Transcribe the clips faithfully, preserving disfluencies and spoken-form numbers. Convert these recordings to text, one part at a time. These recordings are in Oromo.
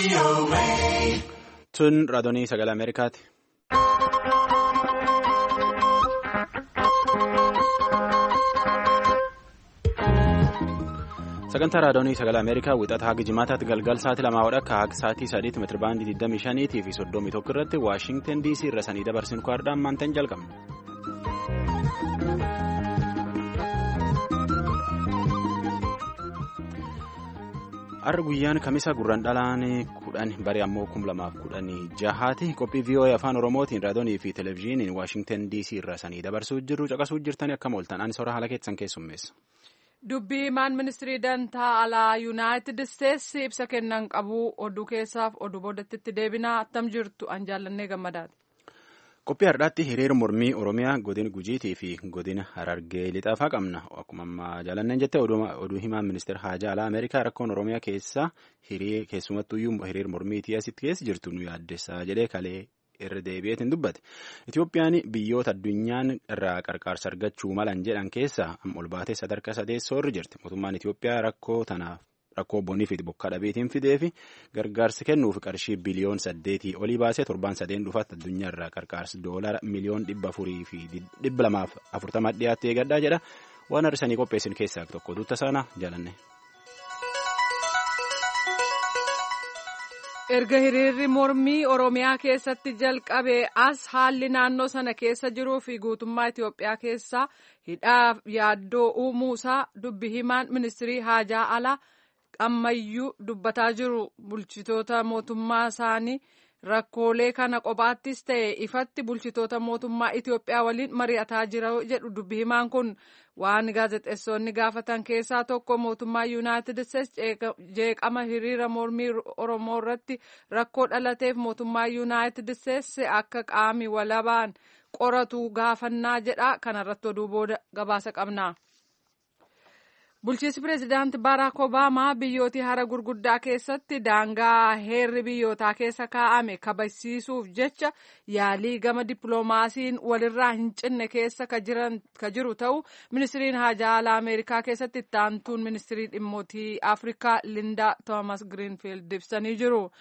Tun raadiyoo sagalee Ameerikaati. Sagantaa raadiyoo sagalee Ameerikaa wixata haga jimaataatti galgal sa'aatii lamaa wadha akka haga sa'aatii sadiitti meetira baandii digdamii shaniitii fi soddomii tokko irratti Waashingtan D C irra sanii dabarsinu kaardaan maantaan jalqabna. Har'a guyyaan kamisa gurraan dhalaan kudhan barii ammoo kum lamaaf kudhanii jahaati qophii V O A afaan Oromootiin raadiyoonii fi televezyiiniin Waashingtan D C irra sanii dabarsuu jirru caqasuu jirtanii akka mooltan ani soora haala keessan keessummeessa. Dubbii himaan ministirii dantaa alaa Yuunaayitid Isteetsi ibsa kennan qabu oduu keessaaf oduu boodatti deebinaa attam jirtu an jaallannee gammadaati. Qophii har'aatti hiriira mormii Oromiyaa godina Gujiitii fi godina Harargee lixaafaa qabna. Akkuma ammaa jaallanneen jette oduu himaan ministeera haajaa alaa Ameerikaa rakkoon Oromiyaa keessa keessumattuyyuu hiriira mormiitii asitti keessa jirtu nu yaaddessaa jedhee kalee irra deebi'eetiin dubbate. Itoophiyaan biyyoota addunyaan irraa qarqaarsa argachuu malan jedhan keessa ol baatee sadarkaa sadeessoo irra jirti. Mootummaan Itoophiyaa rakkoo tanaaf rakkoo bonii fi bokkaa dhabeetiin fidee fi gargaarsi kennuuf qarshii biliyoon saddeetii olii baasee torbaan sadeen dhufaatti addunyaa irraa qarqaarsi doolara miliyoon dhibba afurii fi dhibba lamaaf afurtama dhiyaattee gaddaa jedha. Waan har'isanii qopheessin keessaa tokko duuta saanaa jaalanne. Erga hiriirri mormii Oromiyaa keessatti jalqabe as haalli naannoo sana keessa jiruu fi guutummaa Itoophiyaa keessaa hidhaaf yaaddoo uumuusaa dubbi himaan ministirii haajaa alaa ammayyuu dubbataa jiru. Bulchitoota mootummaa isaanii rakkoolee kana kophaattis ta'e ifatti bulchitoota mootummaa Itoophiyaa waliin mari'ataa jira jedhu dubbi himaan kun. Waan gaazexeessonni gaafatan keessaa tokko mootummaa Yuunaayitid Isteetsi jeeqama hiriira mormii Oromoo irratti rakkoo dhalateef mootummaa Yuunaayitid Isteetsi akka qaami walabaan qoratu gaafannaa jedha. Kanarratti oduu booda gabaasa qabna. Bulchiinsi pireezidaanti Baaraak Obaamaa biyyoota hara gurguddaa keessatti daangaa heerri biyyootaa keessa kaa'ame kabachiisuuf jecha yaalii gama dippiloomaasiin walirraa hin cinne keessa ka jiru ta'u ministiriin haajaa alaa Ameerikaa keessatti itti aantuun ministirii dhimmootii Afrikaa Lindaa Toomas Giriinfiild ibsanii jiru.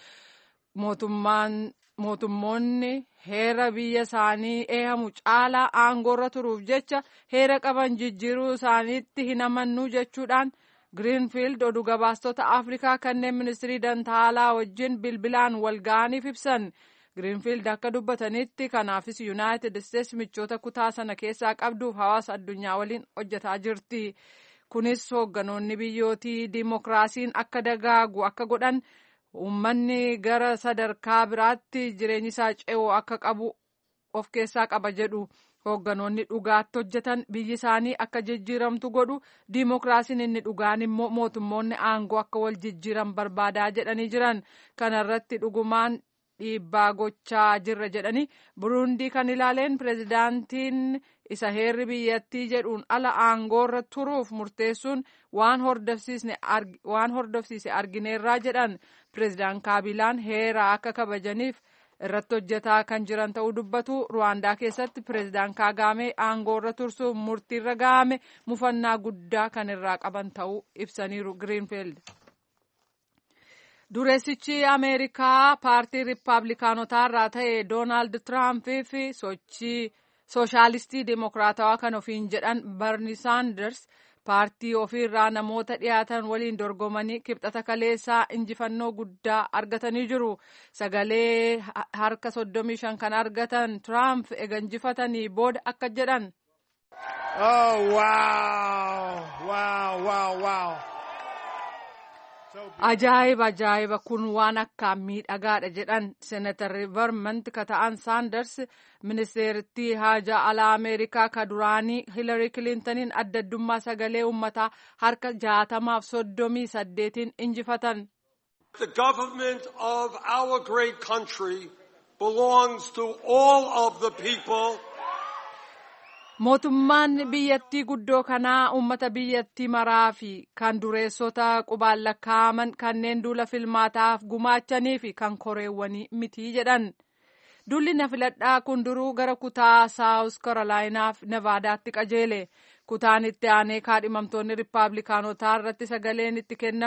Mootummoonni heera biyya isaanii eehamu caalaa aangoorra turuuf jecha heera qaban jijjiiruu isaaniitti hin amannu jechuudhaan Giriinfiild oduu gabaastota Afrikaa kanneen ministirii dantaa alaa wajjin bilbilaan wal ga'aniif ibsan. Giriinfiild akka dubbatanitti kanaafis Yuunaayitid Isteetsi michoota kutaa sana keessaa qabduuf hawaasa addunyaa waliin hojjetaa jirti. Kunis hoogganoonni biyyootii diimokiraasiin akka dagaagu akka godhan. Uummanni gara sadarkaa biraatti jireenyi isaa ce'oo akka qabu of keessaa qaba jedhu. Hoogganoonni dhugaatti hojjetan biyyi isaanii akka jijjiiramtu godhu. Diimokiraasiin inni dhugaan immoo mootummoonni aangoo akka wal jijjiiran barbaadaa jedhanii jiran. Kanarratti dhugumaan dhiibbaa gochaa jirra jedhanii Buruundii kan ilaaleen pireezidaantiin isa heerri biyyattii jedhuun ala aangoorra turuuf murteessuun waan hordofsiise argineerraa jedhan. Pireezidaan Kaabilaan heera akka kabajaniif irratti hojjetaa kan jiran ta'uu dubbatu. Ruwaandaa keessatti pireezidaan Kaagaamee aangoorra tursuuf murtiirra ga'ame mufannaa guddaa kan irraa qaban ta'uu ibsaniiru Giriinfiild. Dureessichi Ameerikaa paartii Riippaabilikaanotaa irraa ta'e Doonaald Tiraampii fi sochii sooshaalistii Dimookiraatawaa kan ofiin jedhan Barni Saanders paartii ofiirraa namoota dhiyaatan waliin dorgomanii kibxata kaleessaa injifannoo guddaa argatanii jiru. Sagalee harka soddomii shan kan argatan Tiraamp ega injifatanii booda akka jedhan. Oh, wow, wow, wow, wow. Ajaa'iba ajaa'iba kun waan akkaan miidhagaadha jedhan. Seenatarri Vermont ka ta'an Saanders ministeerittii haajaa alaa Ameerikaa ka duraanii Hiilari Kilintaniin adda addummaa sagalee uummataa harka jaatamaaf soddomii saddeetiin injifatan. The government of our great country belongs to all of the people. Mootummaan biyyattii guddoo kanaa uummata biyyattii maraa fi kan dureessota qubaan lakkaa'aman kanneen duula filmaataaf gumaachanii fi kan koreewwanii miti jedhan. Duulli na filadhaa kun duruu gara kutaa Saawus Karolaayinaaf Nevaadaatti qajeele. Kutaan itti aanee kaadhimamtoonni Riippaabilikaanotaa irratti sagaleen itti kennamu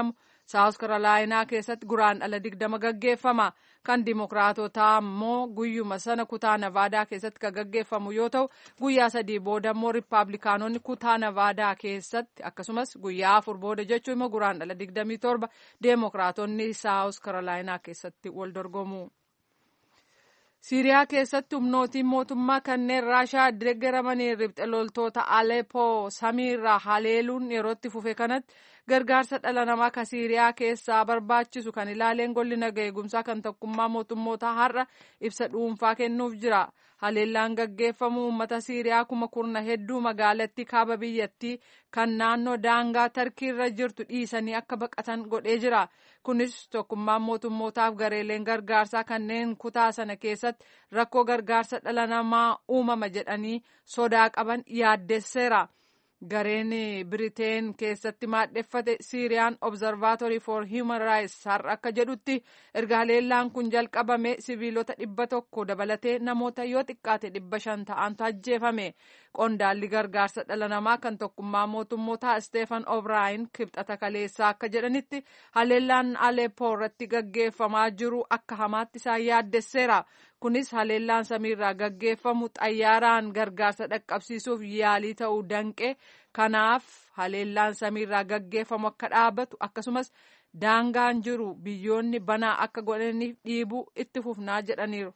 Saawus Karolaayinaa keessatti guraandhala digdama gaggeeffama. Kan Dimookiraatotaa immoo guyyuma sana kutaa Navaadaa keessatti kan gaggeeffamu yoo ta'u, guyyaa sadii booda immoo Rippaabilikaanonni kutaa Navaadaa keessatti akkasumas guyyaa afur booda jechuun immoo guraandhala digdamii torba Dimookiraatonni Saawus Karolaayinaa keessatti wal dorgomu. Siiriyaa keessatti humnootiin mootummaa kanneen Raashaa deeggaramanii riphxe loltoota Aleppoo samiirraa haleeluun yerootti fufe kanatti gargaarsa dhala namaa ka Siiriyaa keessaa barbaachisu kan ilaaleen golli nagaa eegumsaa kan tokkummaa mootummoota har'a ibsa dhuunfaa kennuuf jira. Haleellaan gaggeeffamu uummata Siiriyaa kuma kurna hedduu magaalattii kaaba biyyattii kan naannoo daangaa Tarkiirra jirtu dhiisanii akka baqatan godhee jira. Kunis tokkummaan mootummootaaf gareeleen gargaarsaa kanneen kutaa sana keessatti rakkoo gargaarsa dhala namaa uumama jedhanii sodaa qaban yaaddesseera. Gareen Biriteen keessatti maadheffate Syrian Observatory for Human Rights har'a akka jedhutti erga haleellaan kun jalqabame siviilota dhibba tokko dabalatee namoota yoo xiqqaate dhibba shan ta'antu ajjeefame. Qondaalli gargaarsa dhala namaa kan tokkummaa mootummootaa Stefan O'Brien kibxata kaleessaa akka jedhanitti haleellaan Aleppo irratti gaggeeffamaa jiru akka hamaatti isaan yaaddesseera. Kunis haleellaan samiirraa gaggeeffamu xayyaaraan gargaarsa dhaqqabsiisuuf yaalii ta'uu danqe. Kanaaf haleellaan samiirraa gaggeeffamu akka dhaabatu akkasumas daangaan jiru biyyoonni banaa akka godhaniif dhiibuu itti fufnaa jedhaniiru.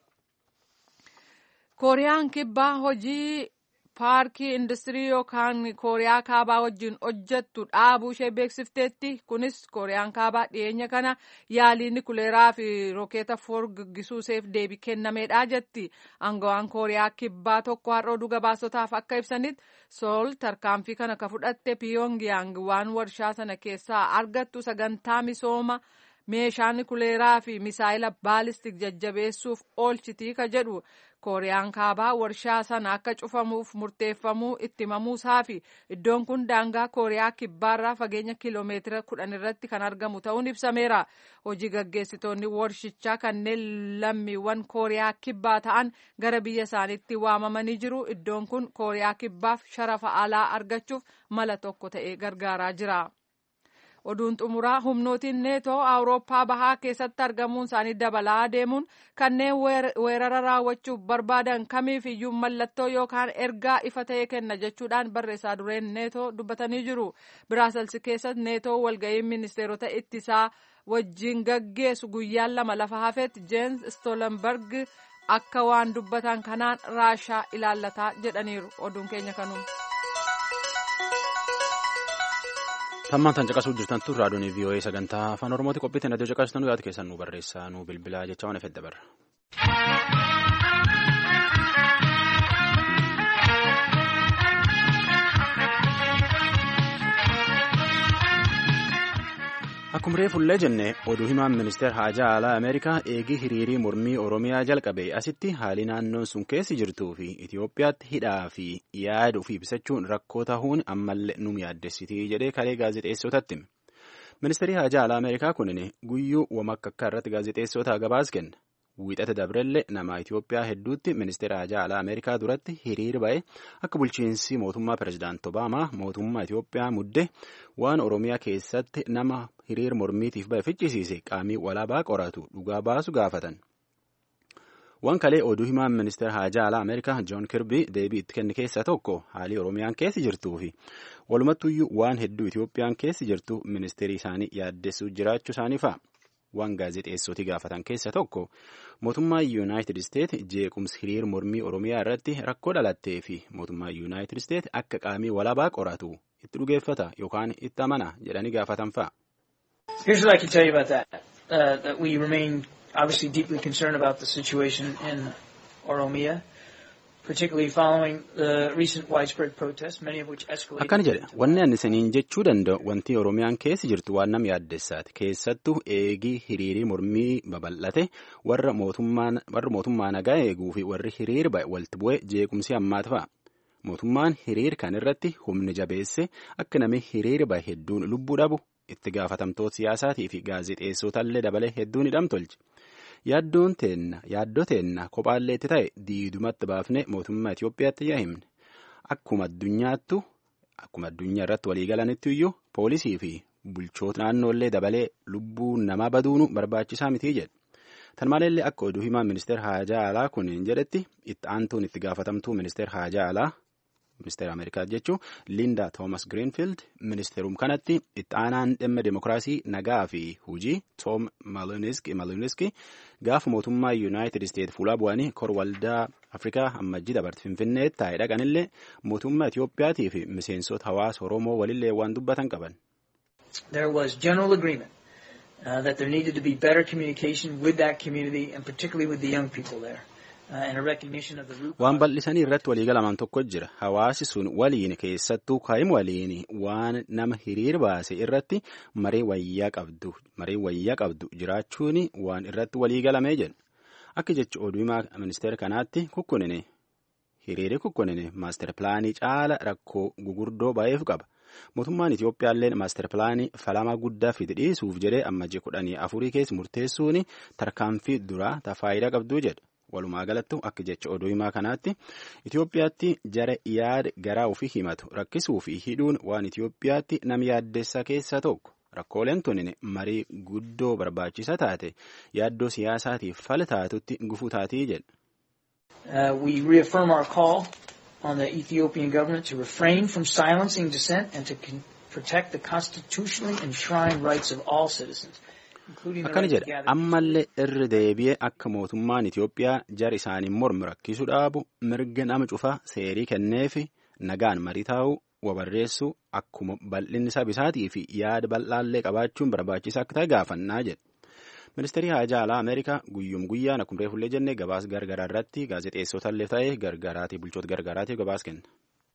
Kooriyaan kibbaa hojii paarkii industirii yookaan Kooriyaa kaabaa wajjin hojjettu dhaabuu ishee beeksifteetti. Kunis Kooriyaan kaabaa dhiyeenya kana yaalii nikuleeraa fi rookeeta foor gaggisuuseef deebii kennameedha jetti. Aangawaan Kooriyaa kibbaa tokko har'a oduu gabaasotaaf akka ibsanitti Sool tarkaanfii kana ka fudhatte Pyongyang waan warshaa sana keessaa argattu sagantaa misooma meeshaa nikuleeraa fi misaayila baalistik jajjabeessuuf oolchitii ka jedhu. Kooriyaan kaabaa warshaa sana akka cufamuuf murteeffamuu itti himamuusaa fi iddoon kun daangaa Kooriyaa kibbaarraa fageenya kiloomeetira kudhan irratti kan argamu ta'uun ibsameera. Hojii gaggeessitoonni warshichaa kanneen lammiiwwan Kooriyaa kibbaa ta'an gara biyya isaaniitti waamamanii jiru. Iddoon kun Kooriyaa kibbaaf sharafa alaa argachuuf mala tokko ta'ee gargaaraa jira. Oduun xumuraa humnootiin neetoo awurooppaa bahaa keessatti argamuun isaanii dabalaa deemuun kanneen weerara raawwachuuf barbaadan kamiif iyyuu mallattoo yookaan ergaa ifa ta'e kenna jechuudhaan barreessaa dureen neetoo dubbatanii jiru. Biraasels keessatti neetoo walga'ii ministeerota ittisaa wajjin gaggeessu guyyaan lama lafa hafetti Jens Stoltenberg akka waan dubbatan kanaan Raashaa ilaallataa jedhaniiru. Oduun keenya kanuma. Tammaan tan caqasuu jirtan tun raadiyoon V O A sagantaa afaan Oromooti qophiitti na caqastan yaada keessan nu barreessaa nu bilbilaa jecha waan fedha barra. Akkuma reefullee jenne oduu himaan ministeera haajaa alaa Ameerikaa eegii hiriirii mormii Oromiyaa jalqabe asitti haalli naannoon sun keessi jirtuu fi Itoophiyaatti hidhaa fi yaada ofii ibsachuun rakkoo ta'uun ammallee nu yaaddessitii jedhee kalee gaazexeessotatti. Ministeerri haajaa alaa Ameerikaa kunin guyyuu wamakka irratti gaazexeessota gabaas kenna. Wiixata dabrelle nama Itoophiyaa hedduutti ministeera haajaa alaa Ameerikaa duratti hiriir ba'e akka bulchiinsi mootummaa pirezidaanti Obaamaa mootummaa Itoophiyaa mudde waan Oromiyaa keessatti nama hiriir mormiitiif ba'e ficcisiise qaamii walaabaa qoratu dhugaa baasu gaafatan. Waan kalee oduu himaan ministeera haajaa alaa Ameerikaa Joon Kirbii deebii itti kenne keessaa tokko haalii Oromiyaan keessi jirtuu fi walumattuyyuu waan hedduu Itoophiyaan keessi jirtu ministeerii isaanii yaaddessuu jiraachuu isaanii fa'a. Waan gaazexeessootii gaafatan keessa tokko mootummaa Yuunaayitid Isteet jeequmsi hiriir mormii Oromiyaa irratti rakkoo dhalattee fi mootummaa Yuunaayitid Isteet akka qaamii walaabaa qoratu itti dhugeeffata yookaan itti amana jedhanii gaafatan fa'a. Here's what I can tell you about that. Uh, that we remain obviously deeply concerned about the situation in Oromia, particularly following the recent widespread protests, many of which escalated. Akkana jedhe wanni ani isiniin jechuu danda'u wanti Oromiyaan keessi jirtu waan nama yaaddessaati. Keessattuu eegii hiriirii mormii babal'ate warra mootummaan warra mootummaa nagaa eeguu fi warri hiriir ba'e walitti bu'ee jeequmsi hammaatu fa'a. Mootummaan hiriir kan irratti humni jabeesse akka namni hiriir ba'e hedduun lubbuu dhabu itti gaafatamtoota siyaasaatii fi gaazexeessotaallee dabalee hedduun hidham tolche. Yaaddoon teenna yaaddoo teenna kophaallee itti ta'e diidumatti baafne mootummaa Itoophiyaatti yaa himne akkuma addunyaattu akkuma addunyaa irratti walii galanitti iyyuu poolisii fi bulchoota naannoollee dabalee lubbuu namaa baduunu barbaachisaa mitii jedhe. Tan maleellee akka oduu himaa ministeera haajaa alaa kun jedhetti itti aantuun itti gaafatamtuu ministeera haajaa alaa ministeera Ameerikaa jechuun Linda Thomas Greenfield ministeerum kanatti itti aanaan dhimma demokiraasii nagaa fi hujii Tom Malinowski gaafa mootummaa Yuunaayitid Isteet fuula bu'anii kor waldaa Afrikaa ammajjii dabarte Finfinneetti taa'ee dhaqanillee mootummaa Itiyoophiyaatii fi miseensota hawaasa Oromoo walillee waan dubbatan qaban. There was general agreement uh, that there needed to be better communication with that community and particularly with the young people there. Waan bal'isanii irratti waliigalamaan tokko jira. Hawaasi sun waliin keessattuu kaa'im waliin waan nama hiriir baase irratti maree wayyaa qabdu maree wayyaa qabdu jiraachuun waan irratti waliigalamee jedhu. Akka jecha oduu himaa ministeera kanaatti kukkunine hiriirri kukkunine maaster pilaanii caala rakkoo gugurdoo baay'eef qaba. Mootummaan Itiyoophiyaallee maaster pilaanii falamaa guddaa fide dhiisuuf jedhee ammajjii kudhanii afurii keessa murteessuun tarkaanfii duraa tafaayidaa qabduu jedha. Walumaa galattu akka jecha oduu himaa kanaatti Itiyoophiyaatti jara yaada garaa ofii himatu rakkisuu fi hidhuun waan Itiyoophiyaatti nam yaaddeessa keessaa tokko. Rakkooleen tunin marii guddoo barbaachisaa taate yaaddoo siyaasaatiif fala taatutti gufuu taatii jedha. We reaffirm our call on the Ethiopian government to refrain from silencing dissent and to protect the constitutionally enshrined rights of all citizens. Akkana jedha ammallee irri deebi'ee akka mootummaan Itiyoophiyaa jara isaaniin mormu rakkisuu dhaabu mirga nama cufaa seerii kenneefi nagaan marii taa'uu wabarreessuu akkuma bal'inni sabisaatii fi yaada bal'aallee qabaachuun barbaachisaa akka ta'e gaafannaa jedha. Ministeerri haajaa alaa Ameerikaa guyyum guyyaan akkuma reefullee jennee gabaas gargaraa irratti gaazexeessotallee ta'ee gargaraatii bulchoota gargaraatiif gabaas kenna.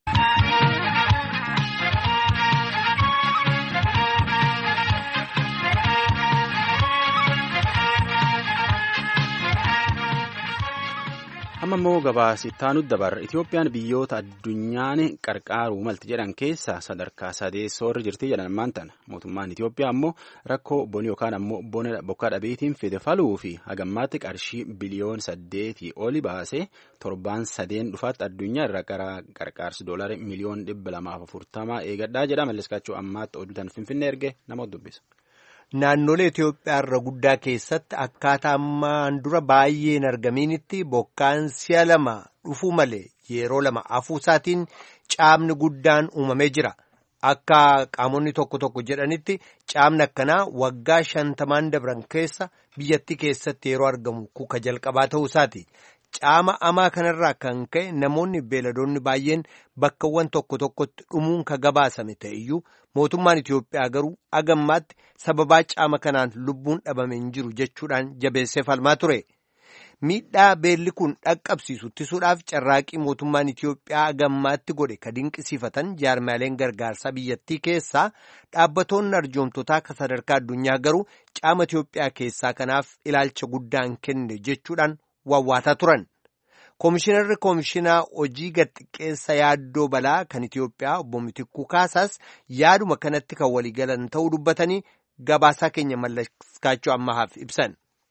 Amma immoo gabaasittaa nuti dabarra Itiyoophiyaan biyyoota addunyaan qarqaaruu malti jedhan keessaa sadarkaa sadeessoo irra jirti jedhan ammaan tana. Mootummaan Itiyoophiyaa ammoo rakkoo bonii yookaan ammoo bona bokkaa dhabeetiin fide faluu fi hagammaatti qarshii biliyoon saddeetii oli baasee torbaan sadeen dhufaatti addunyaa irra qarqaarsi doolarii miliyoon dhibba lamaaf afurtamaa eegadhaa jedha. Malliskaachuu ammaatti oduutan Finfinnee erge namoota dubbisa. Naannolee Itiyoophiyaa irra guddaa keessatti akkaataa ammaan dura baay'ee hin argaminitti bokkaan si'a lama dhufuu malee yeroo lama afuusaatiin caamni guddaan uumamee jira. Akka qaamonni tokko tokko jedhanitti caamni akkanaa waggaa shantamaan dabran keessa biyyattii keessatti yeroo argamu kuka jalqabaa ta'uusaati. Caama amaa kanarraa kan ka'e namoonni beeladoonni baay'een bakkawwan tokko tokkotti dhumuun ka gabaasame ta'eyyuu mootummaan Itiyoophiyaa garuu agammaatti sababaa caama kanaan lubbuun dhabame hin jiru jechuudhaan jabeessee falmaa ture. Miidhaa beelli kun dhaqqabsiisu ittisuudhaaf carraaqii mootummaan Itiyoophiyaa agammaatti godhe ka dinqisiifatan jaarmaaleen gargaarsaa biyyattii keessaa dhaabbatoonni arjoomtotaa ka sadarkaa addunyaa garuu caama Itiyoophiyaa keessaa kanaaf ilaalcha guddaan kenne jechuudhaan wawwaataa turan. Koomishinarri koomishinaa hojii gadxiqqeessa yaaddoo balaa kan Itiyoophiyaa obbo Mitikkuu Kaasaas yaaduma kanatti kan waliigalan ta'uu dubbatanii gabaasaa keenya mallaskaachuu ammahaaf ibsan.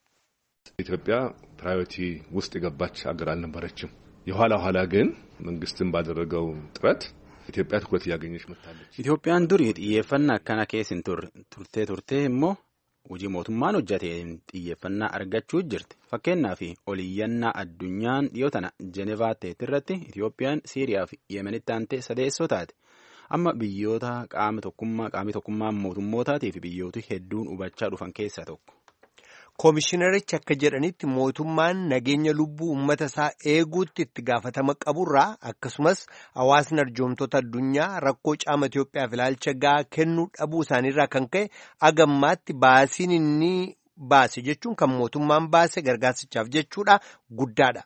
ኢትዮጵያ ፕራዮሪቲ ውስጥ የገባች ሀገር አልነበረችም። የኋላ ኋላ ግን መንግስትን ባደረገው ጥረት ኢትዮጵያ ትኩረት እያገኘች መጥታለች። ኢትዮጵያን ዱሪ xiyyeeffannaa akkana keessin turtee turtee immoo hojii mootummaan hojjeteen xiyyeeffannaa argachuu jirti. Fakkeenyaaf oliyyannaa addunyaan dhiyoo tana Jenevaa ta'etti irratti Itiyoophiyaan Siiriyaa fi Yemenitti aantee sadeessoo taate. Amma biyyoota qaama tokkummaa qaamii tokkummaa mootummootaatii fi biyyooti hedduun hubachaa dhufan keessaa tokko. Koomishinarichi akka jedhanitti mootummaan nageenya lubbuu uummata isaa eeguutti itti gaafatama qaburraa akkasumas hawaasni arjoomtoota addunyaa rakkoo caama Itiyoophiyaaf ilaalcha gahaa kennuu dhabuu isaaniirraa kan ka'e agammaatti baasiin inni baase jechuun kan mootummaan baase gargaarsichaaf jechuudha guddaadha.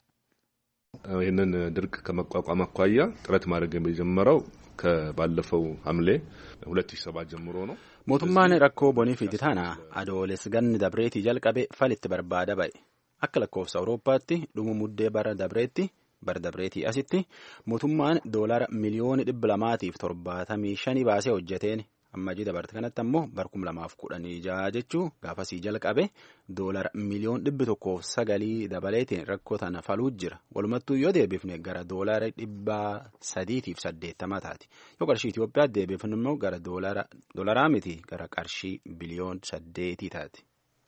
ይህንን ድርቅ ከመቋቋም አኳያ ጥረት ማድረግ የጀመረው ከባለፈው ሐምሌ ሁለት ሺህ ሰባት ጀምሮ ነው። Mootummaan rakkoo bonii fi tana adooles ganni dabreetii jalqabe falitti barbaada ba'e. Akka lakkoofsa Awurooppaatti dhumu muddee bara dabreetti bara dabreetii asitti mootummaan doolara miliyoona dhibba lamaatiif torbaatamii shanii baasee hojjeteen ammajii dabarte kanatti ammoo barkum lamaaf kudhanii jaha jechuu gaafasii jalqabe doolara miliyoon dhibbi tokkoof sagalii dabaleetiin rakkoo tana faluu jira. Walumattuu yoo deebifne gara doolara dhibba sadiitiif saddeettama taati. Yoo qarshii Itoophiyaa deebifne immoo gara doolaraa miti gara qarshii biliyoon saddeetii taati.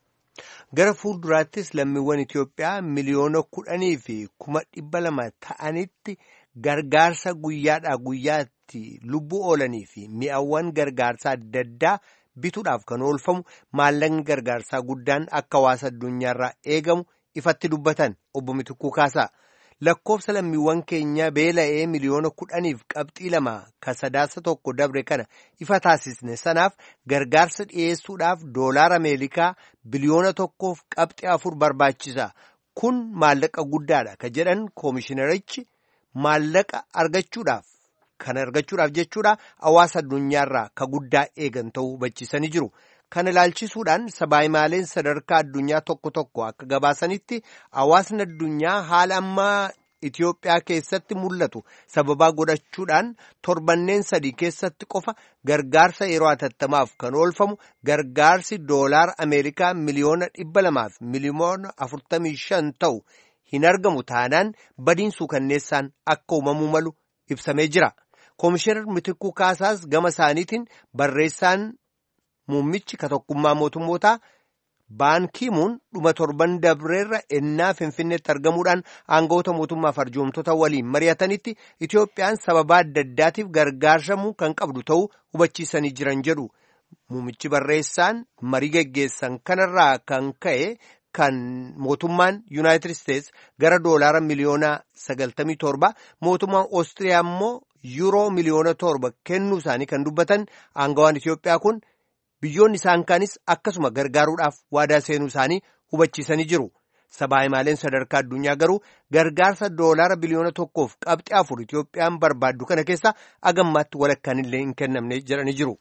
Gara fuulduraattis lammiiwwan Itoophiyaa miliyoona kudhanii fi kuma dhibba lama ta'anitti gargaarsa guyyaadhaa guyyaatti lubbuu oolanii fi mi'awwan gargaarsaa adda addaa bituudhaaf kan oolfamu maallaqni gargaarsaa guddaan akka hawaasa addunyaarraa eegamu ifatti dubbatan obbo Mitikuu Kaasaa. Lakkoofsa lammiiwwan keenya beela'ee miliyoona kudhaniif qabxii lama ka sadaasa tokko dabre kana ifa taasisne sanaaf gargaarsa dhiyeessuudhaaf doolaara Ameerikaa biliyoona tokkoof qabxii afur barbaachisa. Kun maallaqa guddaadha ka jedhan koomishinarichi maallaqa argachuudhaaf kan argachuudhaaf jechuudha hawaasa addunyaarraa ka guddaa eegan ta'uu hubachiisanii jiru. Kana ilaalchisuudhaan sabaayimaaleen sadarkaa addunyaa tokko tokko akka gabaasanitti hawaasni addunyaa haala ammaa Itoophiyaa keessatti mul'atu sababaa godhachuudhaan torbanneen sadii keessatti qofa gargaarsa yeroo hatattamaaf kan oolfamu gargaarsi doolaara Ameerikaa miliyoona dhibba lamaaf miliyoona afurtamii shan ta'u hin argamu taanaan badiinsuu kanneessaan akka uumamuu malu ibsamee jira. Koomishinar Mitikuu Kaasaas gama isaaniitiin barreessaan muummichi ka tokkummaa mootummootaa baankiimuun dhuma torban dabreerra ennaa Finfinneetti argamuudhaan aangawoota mootummaaf arjoomtota waliin mari'atanitti Itoophiyaan sababaa adda addaatiif gargaarsamuu kan qabdu ta'uu hubachiisanii jiran jedhu. Muummichi barreessaan marii geggeessan kanarraa kan ka'e kan mootummaan Yuunaayitid Isteets gara doolaara miliyoona sagaltamii torba mootummaan Oostiriyaa immoo yuuroo miliyoona torba kennuu isaanii kan dubbatan aangawaan Itoophiyaa kun biyyoonni isaan kaanis akkasuma gargaaruudhaaf waadaa seenuu isaanii hubachiisanii jiru. Sabaayimaaleen sadarkaa addunyaa garuu gargaarsa doolaara biliyoona tokkoof qabxii afur Itoophiyaan barbaaddu kana keessa agammaatti walakkaan illee hin kennamne jedhanii jiru.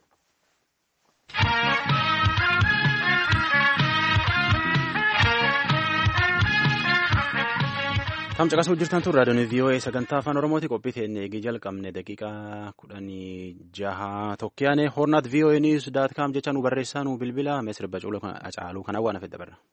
Kam caqasuu jirtan tun raadiyoon V O A sagantaa afaan Oromooti qophii teennee eegii jalqabne daqiiqaa kudhanii jaha tokkiyaane hornaat V O A news dot com jecha nu barreessaa nu bilbila mee sirba caaluu kan awwaan afedda barra.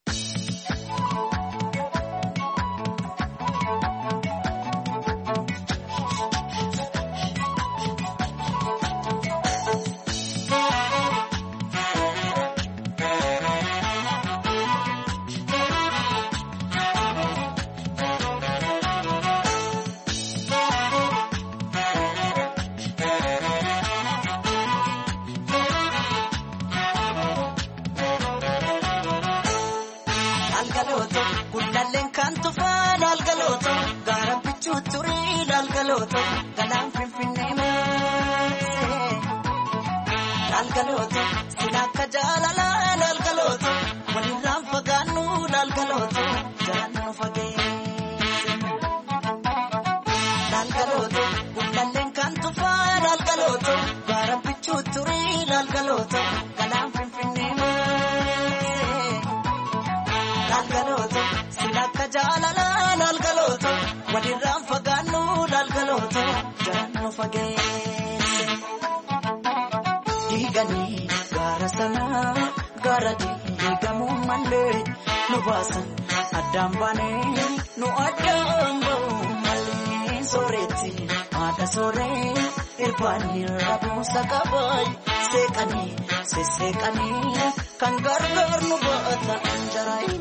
Kan gargaar nu baata anjarain.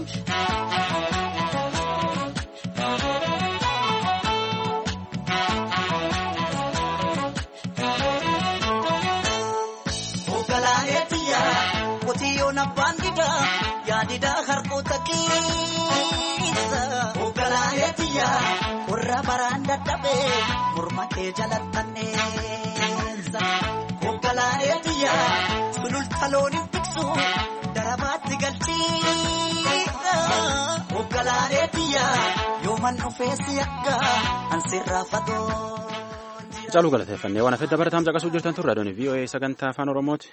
Ogalaayetiya qotiyoon abbaan didaa yaadidaa harkoota keessa. Ogalaayetiya warra baraan dadhabee morma kee jalattanneessa. Ogalaayetiya sululta looniin tiksu darabaatti galchiidha. Ogalaayetiya yooman dhufeessi akka ansirraa fagoo. Caaluu galateeffannee waan hafedda barataan caqasuu jirtan turre raadiyoon V O A sagantaa afaan Oromooti.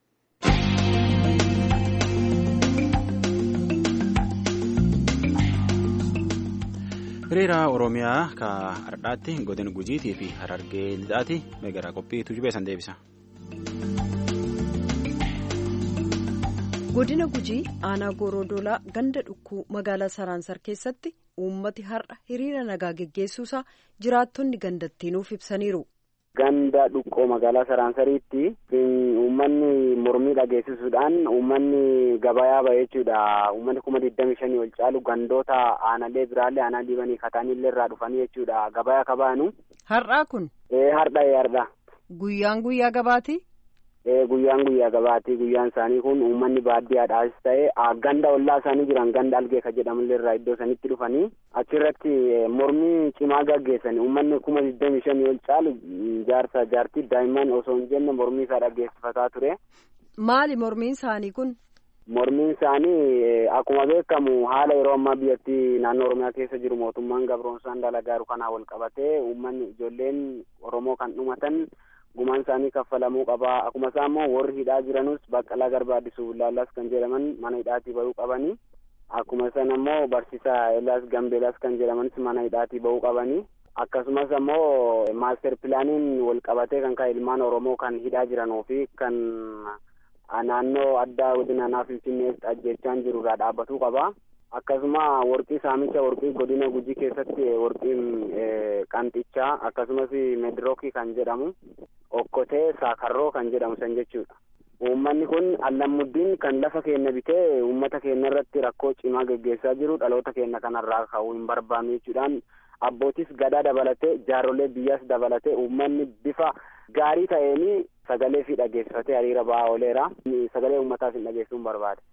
Hiriira Oromiyaa ka Ardhaatti godina Gujiitii fi Harargee Lixaati meegaraa qophii tujubee san deebisa. godina gujii aanaa goorodoolaa ganda dhukkuu magaalaa Saraansar keessatti uummati har'a hiriira nagaa geggeessuusaa jiraattonni gandattiinuuf ibsaniiru. Ganda dhukkoo magaalaa Saraansariitti uummanni mormii dhageessisuudhaan uummanni gabayaa ba'e jechuudha. Uummanni kuma digdami shanii ol caalu gandoota aanaalee biraallee aanaa liibanii kataanillee irraa dhufanii jechuudha. Gabayaa kabaanu. Har'aa kun? Ee har'a ee har'a. Guyyaan guyyaa gabaati? Ee guyyaan guyyaa gabaati. Guyyaan isaanii kun uummanni baadiyyaadhaas ta'e ganda ollaa isaanii jiran ganda algeeka jedhamullee irraa iddoo sanitti dhufanii achirratti mormii cimaa gaggeessanii uummanni kuma digdami shanii ol caalu jaarsa jaartii daa'imman osoo hin jenne mormii isaa dhaggeessifataa ture. Maali mormiin isaanii kun? Mormiin isaanii akkuma beekamu haala yeroo ammaa biyyattii naannoo Oromiyaa keessa jiru mootummaan gabroonsaan dalagaaru kanaa wal qabatee uummanni ijoolleen Oromoo kan dhumatan gumaan isaanii kaffalamuu qaba. Akkuma isaa immoo warri hidhaa jiranus Baqqalaa Garbaa Addisuu Bullaallaas kan jedhaman mana hidhaatii bahuu qabanii. Akkuma sana immoo Barsiisaa Eelaas Gambeelaas kan jedhamanis mana hidhaatii bahuu qabanii. Akkasumas immoo maaster pilaaniin wal qabatee kan ka'e ilmaan Oromoo kan hidhaa jiranuu fi kan naannoo addaa godina naaf Finfinneetti ajjechaan jirurraa dhaabbatuu qaba. Akkasuma warqii saamicha warqii godina Gujii keessatti warqiin qanxichaa akkasumas medrookii kan jedhamu okkotee saakarroo kan jedhamu san jechuudha. Uummanni kun allamuddiin kan lafa keenya bitee uummata keenya irratti rakkoo cimaa geggeessaa jiru dhaloota keenya kanarraa ka'uu hin barbaanne jechuudhaan abbootis gadaa dabalatee jaarsolee biyyaas dabalatee uummanni bifa gaarii ta'een sagalee fi dhageessifatee hiriira ba'aa ooleera. Sagalee uummataas hin dhageessuun barbaade.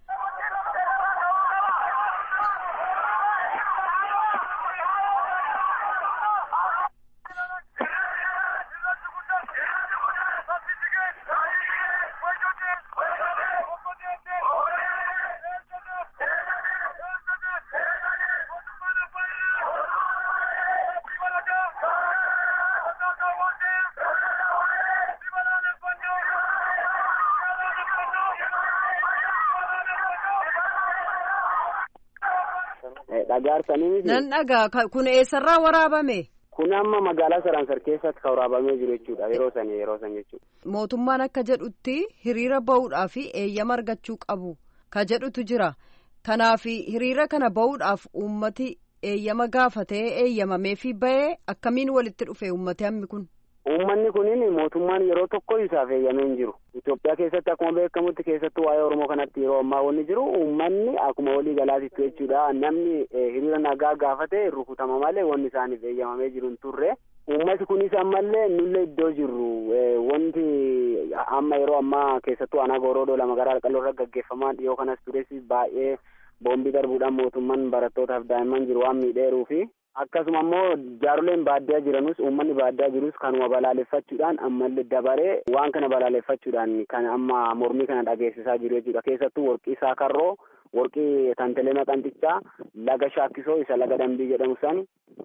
Nan dhagaa kun eessarraa waraabame? Kun amma magaalaa Saraansar keessatti kan waraabamee jiru jechuudha. Yeroo san yeroo san jechuudha. Mootummaan akka jedhutti hiriira bahuudhaaf eeyyama argachuu qabu ka jedhutu jira. Kanaaf hiriira kana bahuudhaaf uummati eeyyama gaafatee eeyyamamee fi bahee akkamiin walitti dhufe uummati hammi kun? Uummanni kunin mootummaan yeroo tokko isaaf eeyyamee hin jiru. Itoophiyaa keessatti akkuma beekamutti keessattuu waa'ee Oromoo kanatti yeroo ammaa wanni jiru uummanni akkuma walii galaatitti jechuudha. Namni hiriira nagaa gaafate rukutama malee wanni isaaniif eeyyamamee jiru hin turre. Uummati kunis ammallee nullee iddoo jirru wanti amma yeroo ammaa keessattuu aanaa Goorodoolaa magaalaa Alqalloo irra gaggeeffamaa dhiyoo kanas tures baay'ee boombii darbuudhaan mootummaan barattootaaf daa'imman jiru waan miidheeruu fi akkasuma immoo jaaroleen baadiyyaa jiranus uummanni baadiyyaa jirus kanuma balaaleffachuudhaan ammallee dabaree waan kana balaaleffachuudhaan kan amma mormii kana dhageessisaa jiru jechuudha. Keessattuu warqii saakarroo, warqii tantelee qanxichaa, laga shaakkisoo isa laga dambii jedhamu san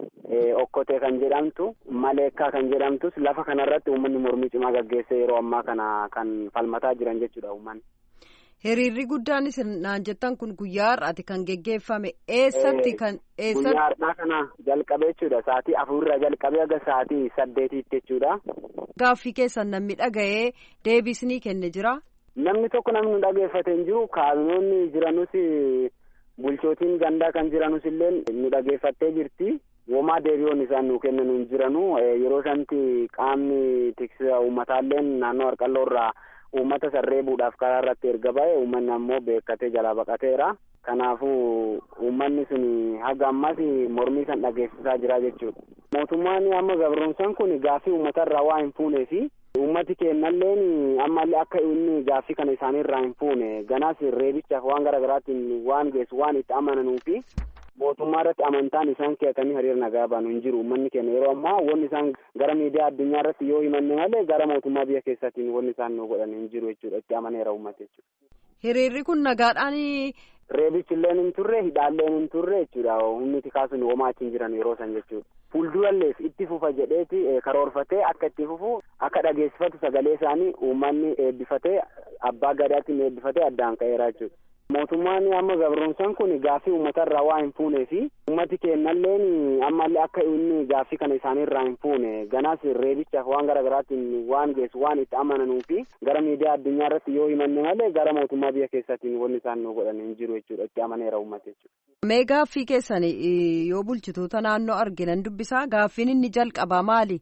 okkotee kan jedhamtu, maleekkaa kan jedhamtus lafa kanarratti uummanni mormii cimaa gaggeessee yeroo ammaa kana kan falmataa jiran jechuudha uummanni. Hiriirri guddaan naan jettan kun guyyaa har'aati kan geggeeffame eessatti kan eessatti? Guyyaa har'aa kana jalqabee jechuudha. Sa'aatii afurirraa jalqabee aga sa'aatii saddeetiitti jechuudha. Gaaffii keessan namni dhaga'ee deebisnii kenne jira? Namni tokko namni dhageeffate hin jiru. Kaabinoonni jiranus bulchootiin gandaa kan jiranus illee nu dhageeffattee jirti. Womaa deebi'oon isaan nu kennan hin jiranu. Yeroo sanatti qaamni tiksisa uummataallee naannoo Harqalloo irraa uummata sarreebuudhaaf karaa irratti erga ba'e uummanni ammoo beekkatee jalaa baqateera. Kanaafuu uummanni sun haga ammas mormii san dhageessisaa jira jechuudha. Mootummaan amma gabroonsaan kun gaaffii uummatarraa waa hin fuunee fi uummati kennalleen ammallee akka inni gaaffii kana isaaniirraa hin fuune ganaas reebichaaf waan garaagaraatiin waan geessu waan itti amananuu fi mootummaa irratti amantaan isaan keekanii hiriira nagaa baanu hin jiru. Uummanni keenya yeroo ammaa wanni isaan gara miidiyaa addunyaa irratti yoo himanne malee gara mootummaa biyya keessaatiin wanni isaan nu godhan hin jiru jechuudha. Itti amaneera uummata jechuudha. Hiriirri kun nagaadhaan reebichilleen hin turre hidhaalleen hin turre jechuudha. Humni tikaasun homaa achi hin jiran yeroo san jechuudha. Fuulduralleef itti fufa jedheeti karoorfatee akka itti fufu akka dhageessifatu sagalee isaanii uummanni eebbifatee abbaa gadaatiin eebbifatee addaan ka'eera jechuudha. Mootummaan amma gabroomsan kun gaaffii uummatarraa waa hin fuunee fi uummati kennalleen ammallee akka inni gaaffii kana isaaniirraa hin fuune ganaas reebichaaf waan gara garaatiin waan geessu waan itti amananuu fi gara miidiyaa addunyaa irratti yoo himanne malee gara mootummaa biyya keessaatiin wanni isaan nu godhan hin jiru jechuudha itti amaneera uummata jechuudha. Mee gaaffii keessan yoo bulchitoota naannoo arginan dubbisaa gaaffiin inni jalqabaa maali?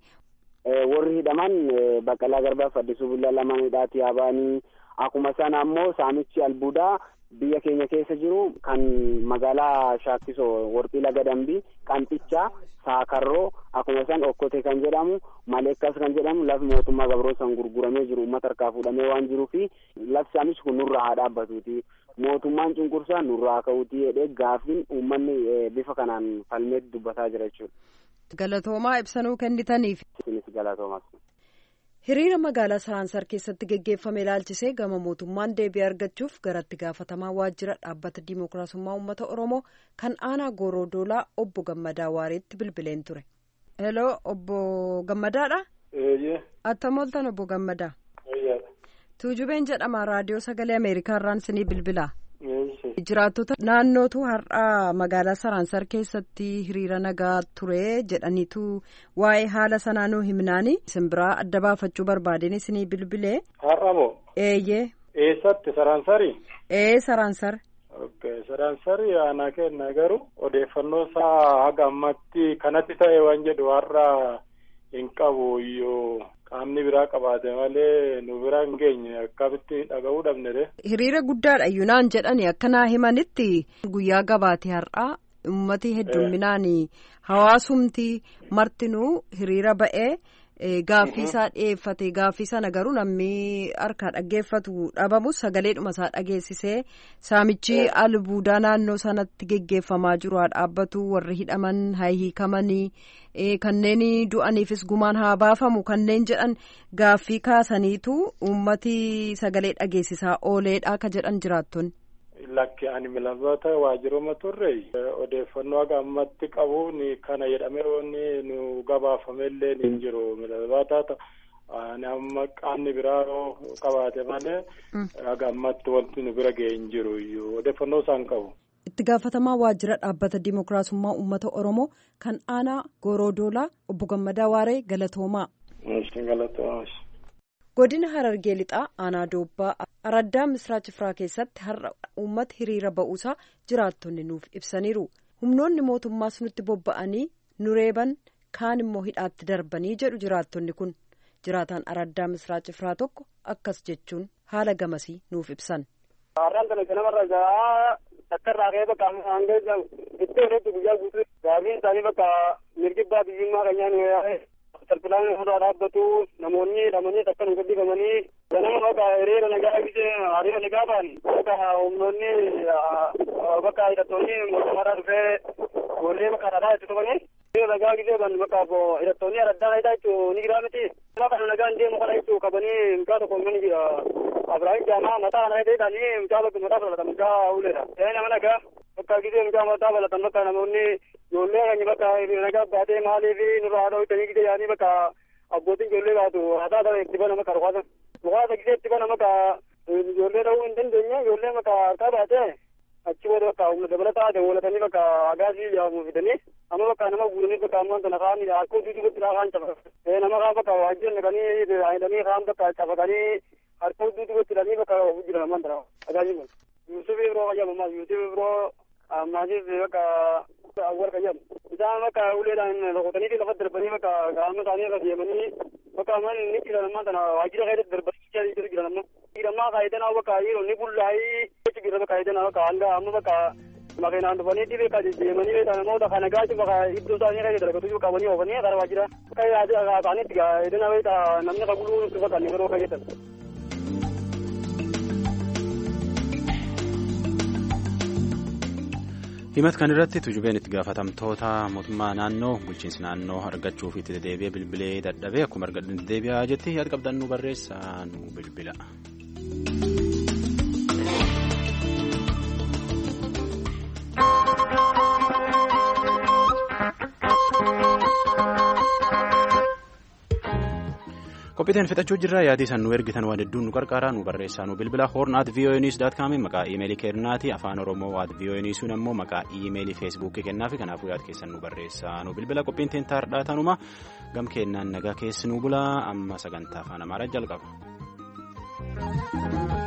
Warri hidhaman Baqqalaa Garbaa fi Addisuu Bullaa lamaan hidhaatii yaabanii akkuma sana ammoo Saamichi Albuudaa biyya keenya keessa jiru kan magaalaa Shaakkisoo Warqii Laga Dambii Qanxichaa Saakarroo akkuma san Okkotee kan jedhamu Maleekkas kan jedhamu lafi mootummaa gabroomsan gurguramee jiru uummata harkaa fuudhamee waan jiruu fi lafti isaaniis kun nurraa haa dhaabbatuuti mootummaan cunqursaa nurraa ka'uuti jedhee gaaffiin uummanni bifa kanaan falmee dubbataa jira jechuudha. Galatoomaa ibsanuu kennitaniif. Isinis galatoomaa. Hiriira magaalaa Saransar keessatti geggeeffame ilaalchisee gama mootummaan deebii argachuuf garatti gaafatamaa waajjira dhaabbata Dimookiraasummaa Uummata Oromoo kan aanaa Goorodoolaa obbo Gammadaa Waareetti bilbileen ture. Hello obbo Gammadaadha? Eeyyee. Attam ooltan obbo Gammadaa? Eeyyaadha. Tuujubeen jedhama raadiyoo sagalee Ameerikaa irraan sinii bilbilaa. Jiraattota naannootu har'a magaalaa Saransar keessatti hiriira nagaa ture jedhaniitu waa'ee haala sanaa nuu himnaani simbiraa adda baafachuu barbaadeen isinii bilbilee. Har'a moo? Eeyyee. Eessatti Saransari? Ee Saransar. Okay Saransari aanaa kenna garuu odeeffannoo isaa haga ammatti kanatti ta'e waan jedhu har'a hin qabu iyyuu. Qaamni biraa qabaate malee nu biraa hin geenye akkamitti dhaga'uu dhabne. Hiriira guddaadha iyyuu naan jedhani akka naa himanitti guyyaa gabaate har'aa uummati hedduminaan hawaasumti martinuu hiriira ba'ee gaaffii isaa dhiyeeffate gaaffii sana garuu namni harkaa dhaggeeffatu dhabamus sagaleedhuma isaa dhageessisee saamichi albuudaa naannoo sanatti geggeeffamaa jiru haa dhaabbatu warri hidhaman haa hiikamanii kanneen du'aniifis gumaan haa baafamu kanneen jedhan gaaffii kaasaniitu uummati sagalee dhageessisaa ooleedha ka jedhan jiraattonni. Lakki ani milamata waajjiroma turre odeeffannoo haga ammatti qabuun kana jedhamee wanni nu gabaafamellee hin jiru milamata ani amma qaamni biraa qabaate malee haga ammatti wanti nu bira ga'e hin jiru iyyuu odeeffannoo isaan qabu. Itti gaafatamaa waajjira dhaabbata Dimookiraasummaa Uummata Oromoo kan aanaa Goorodoolaa obbo Gammadaa Waaree galatoomaa. Galatoomaa. Godina Harargee Lixaa aanaa Doobbaa Araddaa Misraachifiraa keessatti har'a uummata hiriira ba'uusaa jiraattonni nuuf ibsaniiru. Humnoonni mootummaas nutti bobba'anii nu reeban kaan immoo hidhaatti darbanii jedhu jiraattonni kun. Jiraataan Araddaa Misraachifiraa tokko akkas jechuun haala gamasii nuuf ibsan. Har'aan kana ganamarra gaa takkarraa ka'ee bakka hanga itti irratti guyyaa guutuu gaaffiin isaanii bakka mirgibbaa biyyummaa keenyaan yaa'e. Salphilaan irraa dhaabbatu namoonni hidhamanii takka nu gaddifamanii ganama bakka hiriira nagaa gisee hiriira nagaa ba'an bakka humnoonni bakka hidhattoonni mootummaarraa dhufee ijoollee bakka dhadhaa itti tufanii hiriira nagaa gisee ban bakka hidhattoonni araddaa dhaa jechuu ni giraa miti bakka nagaan deemu kana jechuu qabanii mucaa tokko mani Abiraahim Jaamaa mataa kana hidhatanii mucaa bakka mataa balatan mucaa uleedha. Ta'ee nama nagaa bakka gisee mucaa mataa balatan bakka namoonni ijoollee keenya bakka nagaa baatee maaliif nurraa haadha hojjetanii gisee yaanii bakka abbootiin ijoollee baatu haasaa ta'e itti bana bakka rukaasa. Rukaasa gisee itti bana bakka ijoollee ta'uu hin dandeenye ijoollee bakka harkaa baatee achi booda bakka humna dabalataa dabalatanii bakka agaasii yaamu fidanii amma bakka nama guuranii bakka ammoo kana kaan harkoo duuduutti kaan cafa. Nama kaan bakka waajjirri naqanii hidhanii kaan bakka cafaqanii harkoo duuduutti hidhanii bakka jiran amman dara agaasii kun. Yusuf Ibroo qayyama Yusuf Ibroo ammaatiif bakka awwal qayyam isaan bakka uleedhaan rukutanii lafa darbanii bakka qaama isaanii irra deemanii bakka amman ni jiran ammaa tana waajjira keessatti darbanii jiru jiran amma hidhamaa kaayitanaa bakka dhiironni bullaa'ii jechi jira bakka kaayitanaa bakka hanga amma bakka makiinaan dhufanii bakka deemanii beekan namoota kana gaasi bakka iddoo isaanii keessa darbatu qabanii oofanii gara waajjira bakka yaada kaanitti edana beeta namni qabuluu bakka inni yeroo fayyadamu. Himat kan irratti tujubeen itti gaafatamtoota mootummaa naannoo bulchiinsi naannoo argachuuf itti deebi'ee bilbilee dadhabee akkuma argadhu itti deebi'aa jetti yaada qabdan nu barreessaa nu bilbila. Qophiiteen fixachuu jirra yaadii san nu ergitan waan hedduun nu qarqaaraa nu barreessaa nu bilbila horn at voanews dot com maqaa iimeelii keennaati afaan oromoo at voanews ammoo maqaa iimeelii feesbuukii kennaafi kanaafuu yaad keessan nu barreessaa nu bilbila qophiin teen taardhaa tanuma gam keennaan nagaa keessi nu bulaa amma sagantaa afaan amaaraa jalqaba.